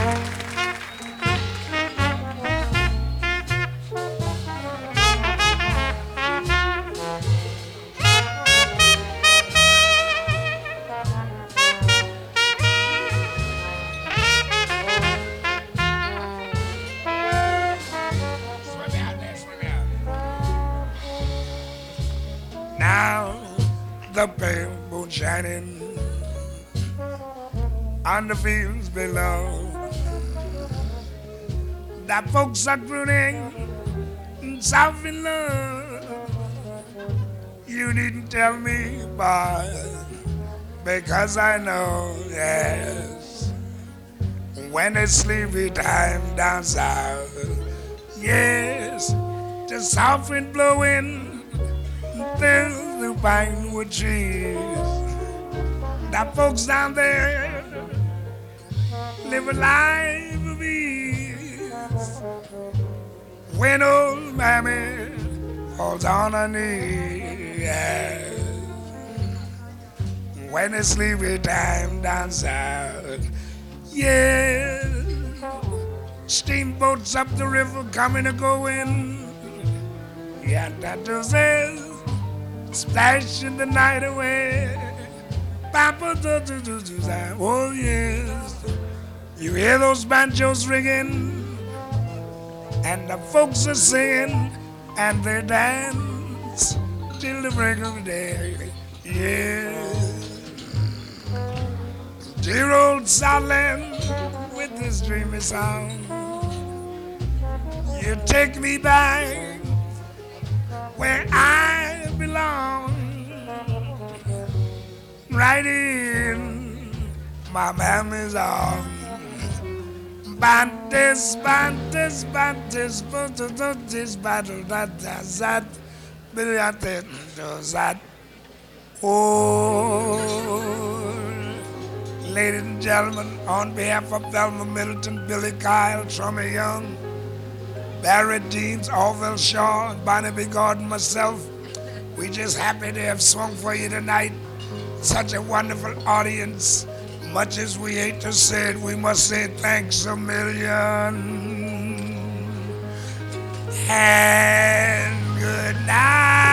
Now the pale moon shining on the fields below. The folks are crooning soft in love. You needn't tell me, boy, because I know, yes. When it's sleepy time down south, yes, the soft wind blowing through the pinewood trees. The folks down there live a life of ease. When old mammy falls on her knee, yes. When it's sleepy time down south, yes. Steamboats up the river coming and going. Yeah, that does it. Splashing the night away. Papa, oh yes. You hear those banjos ringing, and the folks are singing, and they dance till the break of day. Yeah. Dear old Southland with this dreamy song, you take me back where I belong, right in my mammy's arms. Bantes, bantes, bantes, bantes, battle, that, that, oh, ladies and gentlemen, on behalf of Velma Middleton, Billy Kyle, Trummy Young, Barry Deans, Orville Shaw, Bonnie B. Gordon, myself, we just happy to have swung for you tonight. Such a wonderful audience. Much as we hate to say it, we must say thanks a million. And good night.